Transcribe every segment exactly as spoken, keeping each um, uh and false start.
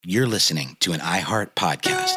You're listening to an iHeart podcast.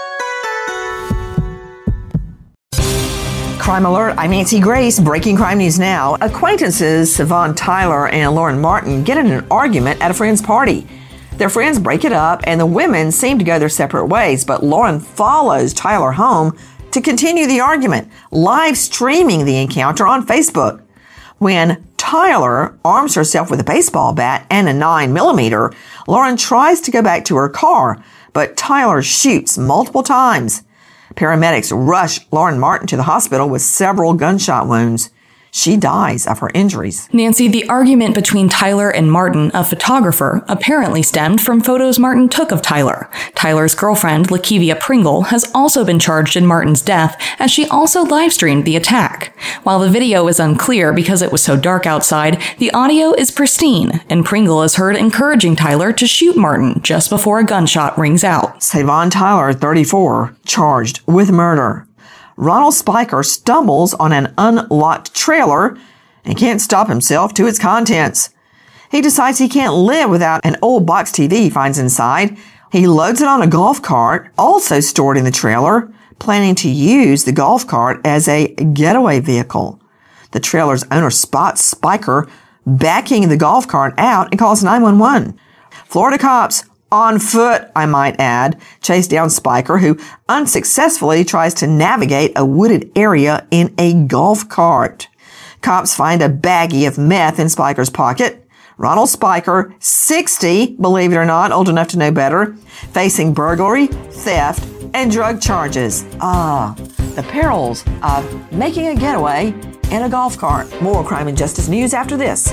Crime Alert, I'm Nancy Grace. Breaking crime news now. Acquaintances Siobhan Tyler and Lauren Martin get in an argument at a friend's party. Their friends break it up and the women seem to go their separate ways, but Lauren follows Tyler home to continue the argument, live streaming the encounter on Facebook. When Tyler arms herself with a baseball bat and a nine millimeter, Lauren tries to go back to her car, but Tyler shoots multiple times. Paramedics rush Lauren Martin to the hospital with several gunshot wounds. She dies of her injuries. Nancy, the argument between Tyler and Martin, a photographer, apparently stemmed from photos Martin took of Tyler. Tyler's girlfriend, Lakevia Pringle, has also been charged in Martin's death, as she also live-streamed the attack. While the video is unclear because it was so dark outside, the audio is pristine, and Pringle is heard encouraging Tyler to shoot Martin just before a gunshot rings out. Siobhan Tyler, thirty-four, charged with murder. Ronald Spiker stumbles on an unlocked trailer and can't stop himself to its contents. He decides he can't live without an old box T V he finds inside. He loads it on a golf cart, also stored in the trailer, planning to use the golf cart as a getaway vehicle. The trailer's owner spots Spiker backing the golf cart out and calls nine one one. Florida cops, on foot, I might add, chase down Spiker, who unsuccessfully tries to navigate a wooded area in a golf cart. Cops find a baggie of meth in Spiker's pocket. Ronald Spiker, sixty, believe it or not, old enough to know better, facing burglary, theft, and drug charges. Ah, the perils of making a getaway in a golf cart. More crime and justice news after this.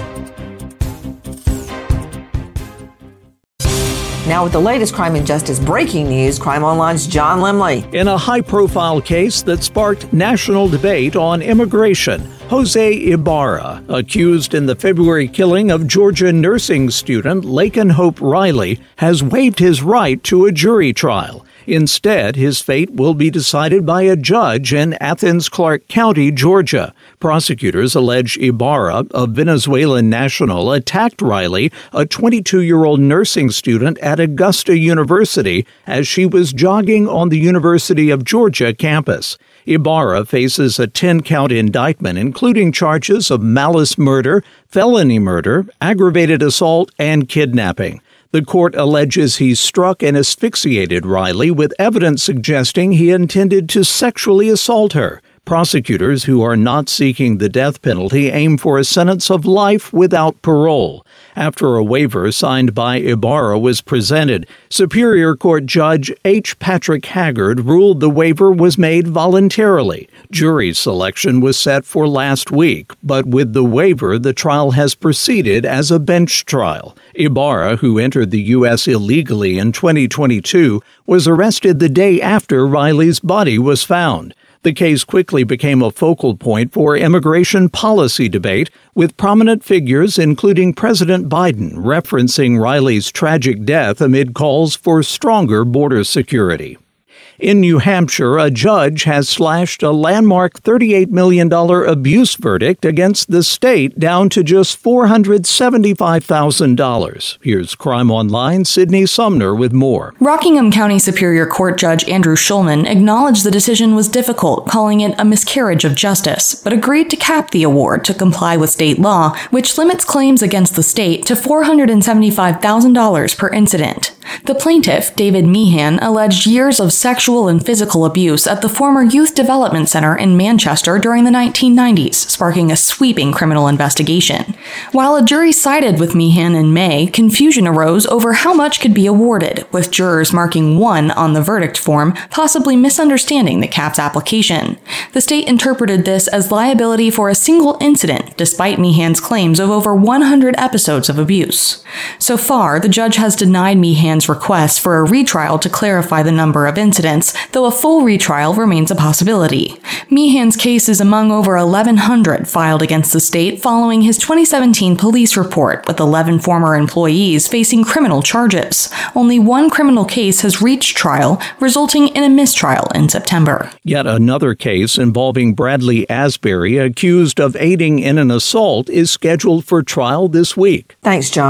Now with the latest crime and justice breaking news, Crime Online's John Limley. In a high-profile case that sparked national debate on immigration, Jose Ibarra, accused in the February killing of Georgia nursing student Laken Hope Riley, has waived his right to a jury trial. Instead, his fate will be decided by a judge in Athens-Clarke County, Georgia. Prosecutors allege Ibarra, a Venezuelan national, attacked Riley, a twenty-two-year-old nursing student at Augusta University, as she was jogging on the University of Georgia campus. Ibarra faces a ten-count indictment, including charges of malice murder, felony murder, aggravated assault, and kidnapping. The court alleges he struck and asphyxiated Riley with evidence suggesting he intended to sexually assault her. Prosecutors who are not seeking the death penalty aim for a sentence of life without parole. After a waiver signed by Ibarra was presented, Superior Court Judge H. Patrick Haggard ruled the waiver was made voluntarily. Jury selection was set for last week, but with the waiver, the trial has proceeded as a bench trial. Ibarra, who entered the U S illegally in twenty twenty-two, was arrested the day after Riley's body was found. The case quickly became a focal point for immigration policy debate, with prominent figures including President Biden referencing Riley's tragic death amid calls for stronger border security. In New Hampshire, a judge has slashed a landmark thirty-eight million dollars abuse verdict against the state down to just four hundred seventy-five thousand dollars. Here's Crime Online's Sydney Sumner with more. Rockingham County Superior Court Judge Andrew Schulman acknowledged the decision was difficult, calling it a miscarriage of justice, but agreed to cap the award to comply with state law, which limits claims against the state to four hundred seventy-five thousand dollars per incident. The plaintiff, David Meehan, alleged years of sexual and physical abuse at the former Youth Development Center in Manchester during the nineteen nineties, sparking a sweeping criminal investigation. While a jury sided with Meehan in May, confusion arose over how much could be awarded, with jurors marking one on the verdict form, possibly misunderstanding the cap's application. The state interpreted this as liability for a single incident, despite Meehan's claims of over one hundred episodes of abuse. So far, the judge has denied Meehan's request for a retrial to clarify the number of incidents, though a full retrial remains a possibility. Meehan's case is among over eleven hundred filed against the state following his twenty seventeen police report, with eleven former employees facing criminal charges. Only one criminal case has reached trial, resulting in a mistrial in September. Yet another case involving Bradley Asbury, accused of aiding in an assault, is scheduled for trial this week. Thanks, John.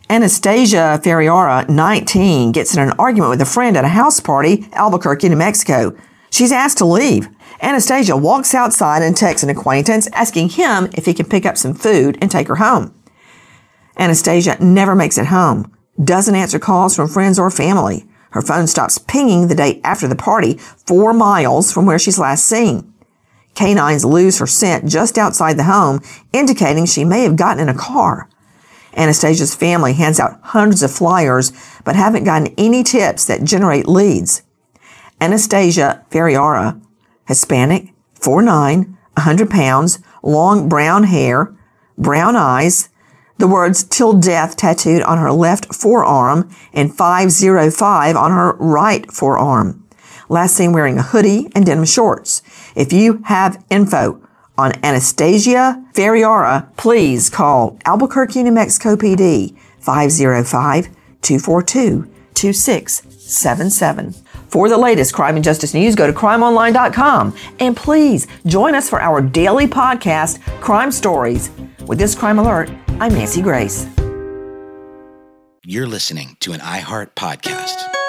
Anastasia Ferriara, nineteen, gets in an argument with a friend at a house party, Albuquerque, New Mexico. She's asked to leave. Anastasia walks outside and texts an acquaintance asking him if he can pick up some food and take her home. Anastasia never makes it home, doesn't answer calls from friends or family. Her phone stops pinging the day after the party, four miles from where she's last seen. Canines lose her scent just outside the home, indicating she may have gotten in a car. Anastasia's family hands out hundreds of flyers, but haven't gotten any tips that generate leads. Anastasia Ferriara, Hispanic, four nine, one hundred pounds, long brown hair, brown eyes, the words "till death" tattooed on her left forearm and five zero five on her right forearm. Last seen wearing a hoodie and denim shorts. If you have info on Anastasia Ferriara, please call Albuquerque, New Mexico P D five zero five, two four two, two six seven seven. For the latest crime and justice news, go to crime online dot com. And please join us for our daily podcast, Crime Stories. With this crime alert, I'm Nancy Grace. You're listening to an iHeart podcast.